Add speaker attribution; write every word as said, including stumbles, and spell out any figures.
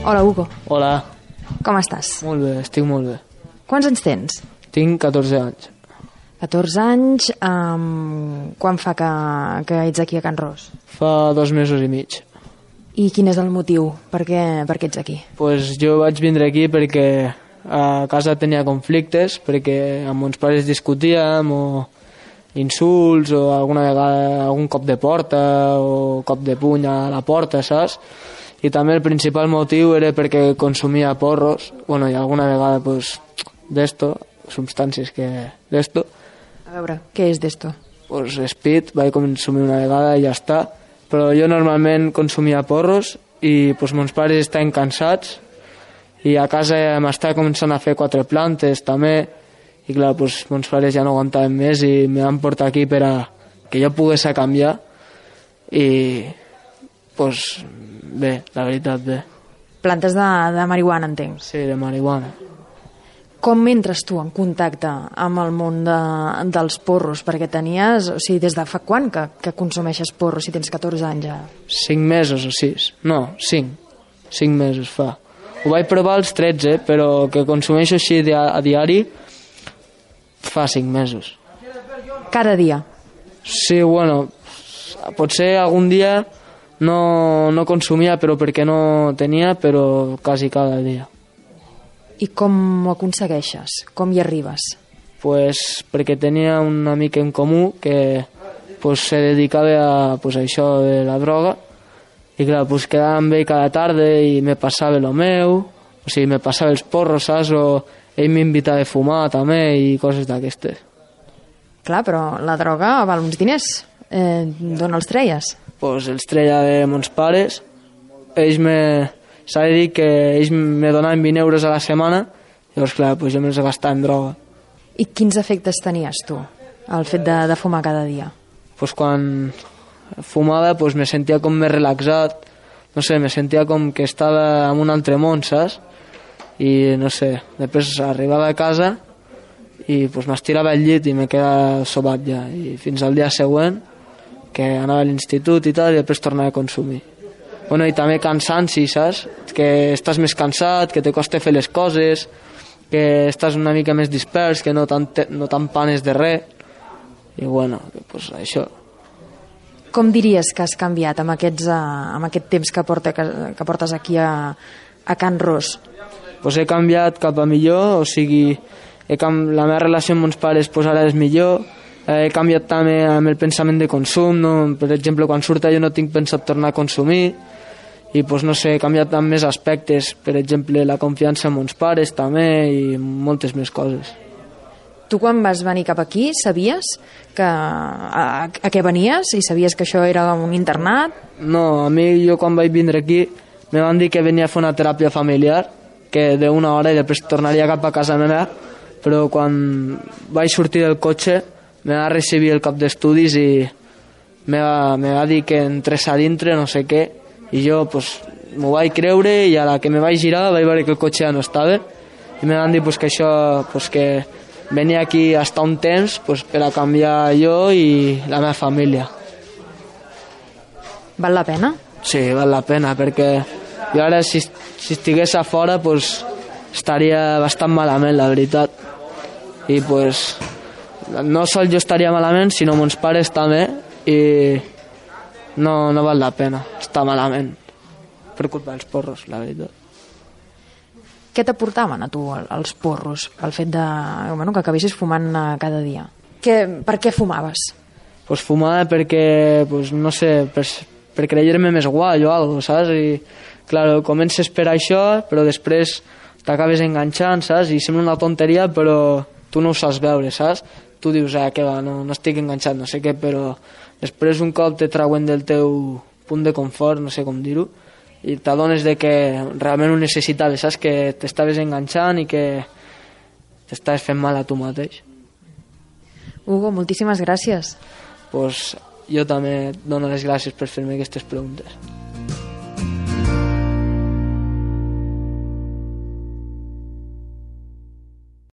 Speaker 1: Hola, Hugo.
Speaker 2: Hola.
Speaker 1: Com estàs?
Speaker 2: Molt bé, estic molt bé.
Speaker 1: Quants anys tens?
Speaker 2: Tinc catorze anys.
Speaker 1: catorze anys. Um, quan fa que, que ets aquí a Can Ros?
Speaker 2: Fa dos mesos i mig.
Speaker 1: I quin és el motiu? Per què, per què ets aquí?
Speaker 2: Pues jo vaig vindre aquí perquè a casa tenia conflictes, perquè amb mons pares discutíem, o insults, o alguna vegada algun cop de porta, o cop de puny a la porta, saps? I també el principal motiu era perquè consumia porros, bueno, i alguna vegada, pues, d'esto, substàncies que d'esto.
Speaker 1: A veure, què és d'esto?
Speaker 2: Pues speed, vaig consumir una vegada i ja està. Però jo normalment consumia porros i pues, mons pares estaven cansats i a casa m'estava començant a fer quatre plantes també i clar, pues, mons pares ja no aguantaven més i me van portar aquí per a que jo pogués a canviar i pues, bé, la veritat bé.
Speaker 1: Plantes de, de marihuana, entenc.
Speaker 2: Sí, de marihuana.
Speaker 1: Com entres tu en contacte amb el món de, dels porros? Perquè tenies, o sigui, des de fa quan que, que consumeixes porros si tens catorze anys ja?
Speaker 2: Cinc mesos o sis. No, cinc. Cinc mesos fa. Ho vaig provar als tretze, però que consumeixo així a, a diari fa cinc mesos.
Speaker 1: Cada dia?
Speaker 2: Sí, bueno, potser algun dia no, no consumia, però perquè no tenia, però quasi cada dia.
Speaker 1: I com ho aconsegueixes? Com hi arribes?
Speaker 2: Pues perquè tenia un amic en comú que pues, se dedicava a, pues, a això de la droga i clar, pues, quedava amb ell cada tarda i me passava el meu, o sigui, me passava els porros, saps? O ell m'invitava a fumar també i coses d'aquestes.
Speaker 1: Clar, però la droga val uns diners. Eh, D'on els treies?
Speaker 2: Pues els treia de mons pares. Ells me... S'ha de dir que ells me donaven vint euros a la setmana, llavors, clar, pues jo me'ls gastava en droga.
Speaker 1: I quins efectes tenies tu, el fet de, de fumar cada dia?
Speaker 2: Pues quan fumava pues me sentia com més relaxat, no sé, me sentia com que estava en un altre món, saps? I no sé, després arribava a casa i pues m'estirava al llit i me quedava sobat ja, i fins al dia següent, que anava a l'institut i tal, i després tornava a consumir. Bueno, i també cansanci, saps? Que estàs més cansat, que te costa fer les coses, que estàs una mica més dispers, que no tan, no tan panes de res. I bueno, pues això.
Speaker 1: Com diries que has canviat amb, aquests, amb aquest temps que, porta, que, que portes aquí a, a Can Ros?
Speaker 2: Pues he canviat cap a millor, o sigui, he canvi... la meva relació amb mons pares pues ara és millor, he canviat també amb el pensament de consum, no? Per exemple, quan surto jo no tinc pensat tornar a consumir, i pues, no sé, he canviat amb més aspectes, per exemple la confiança en mons pares també i moltes més coses.
Speaker 1: Tu quan vas venir cap aquí sabies que, a, a què venies i sabies que això era un internat?
Speaker 2: No, a mi jo quan vaig vindre aquí me van dir que venia a fer una teràpia familiar, que d'una hora i després tornaria cap a casa meva, però quan vaig sortir del cotxe me va recibir el cap d'estudis i me va, me va dir que entrés a dintre, no sé què, i jo pues, m'ho vaig creure i a la que me vaig girar vaig veure que el cotxe ja no estava i me van dir pues, que això pues, que venia aquí a estar un temps pues, per a canviar jo i la meva família.
Speaker 1: Val la pena?
Speaker 2: Sí, val la pena, perquè jo ara si, si estigués a fora pues, estaria bastant malament, la veritat. I pues, no sol jo estaria malament, sinó mons pares també, i no, no val la pena estar malament per culpa dels porros, la veritat.
Speaker 1: Què t'aportaven a tu els porros, el fet de, bueno, que acabessis fumant cada dia? Que, per què fumaves?
Speaker 2: Pues fumava perquè, pues, no sé, per, per creure-me més guai o alguna cosa, saps? I, clar, comences per això, però després t'acabes enganxant, saps? I sembla una tonteria, però tu no ho saps veure, saps? Tu dius, ah, què va, no, no estic enganxat, no sé què, però després un cop te trauen del teu punt de confort, no sé com dir-ho, i t'adones de que realment ho necessitaves, saps? Que t'estaves enganxant i que t'estaves fent mal a tu mateix.
Speaker 1: Hugo, moltíssimes gràcies.
Speaker 2: Pues jo també et dono les gràcies per fer-me aquestes preguntes.